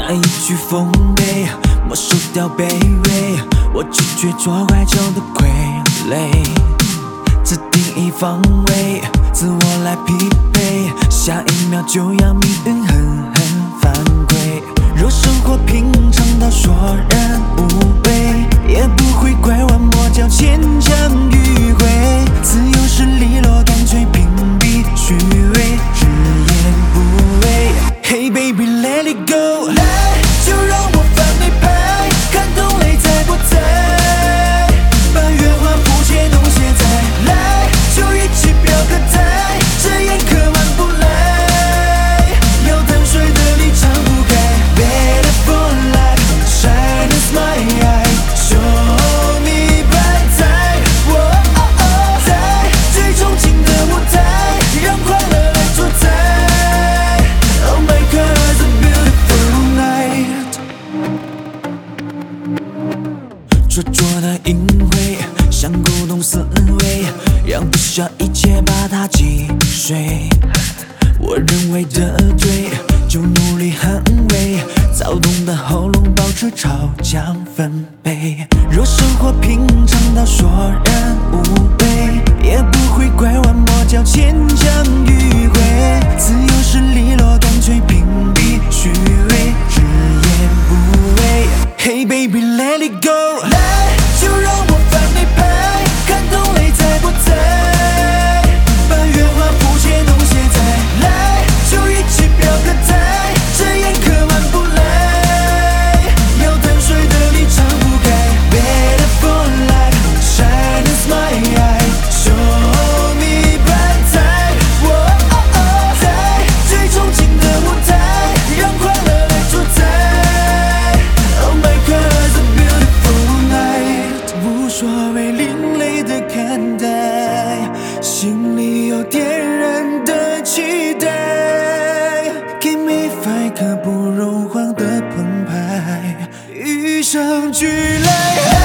那一曲丰碑，没收掉卑微，我拒绝做怀旧的傀儡。自定义方位，自我来匹配，下一秒就要命运狠狠反馈。若生活平常到索然无味，也不会拐弯抹角牵强迂回。自由是利落，干脆屏蔽虚伪，直言不讳。Hey baby let it go， 来就让我翻你牌，看懂泪在不在，把圆滑不切弄写在，来就一起表个态，这眼可玩不来，要淡水的你敞不开。Better for life， shine is my eye， show me bright side， 在最憧憬的舞台，让快乐来主宰。Oh my God it's a beautiful night， 灼灼的淫秽像鼓动思维，让不舍一切把它击碎。我认为的对，就努力捍卫，躁动的喉咙保持超强分贝。若生活平常到索然无味，也不会拐弯抹角牵强迂回。自由是利落，干脆屏蔽虚伪，直言不讳。Hey baby let it go， 来就让我翻你牌，看懂泪在不在，把圆滑不切弄写在，来就一起表个态，这眼可玩不来，要淡水的你敞不开。Better for life， shine is my eye， show me bright side， 在最憧憬的舞台，让快乐来主宰。Oh my God it's a beautiful night， 无所谓另类的看待，心里有点燃的期待。Give me five， 刻不容缓的澎湃，与生俱来。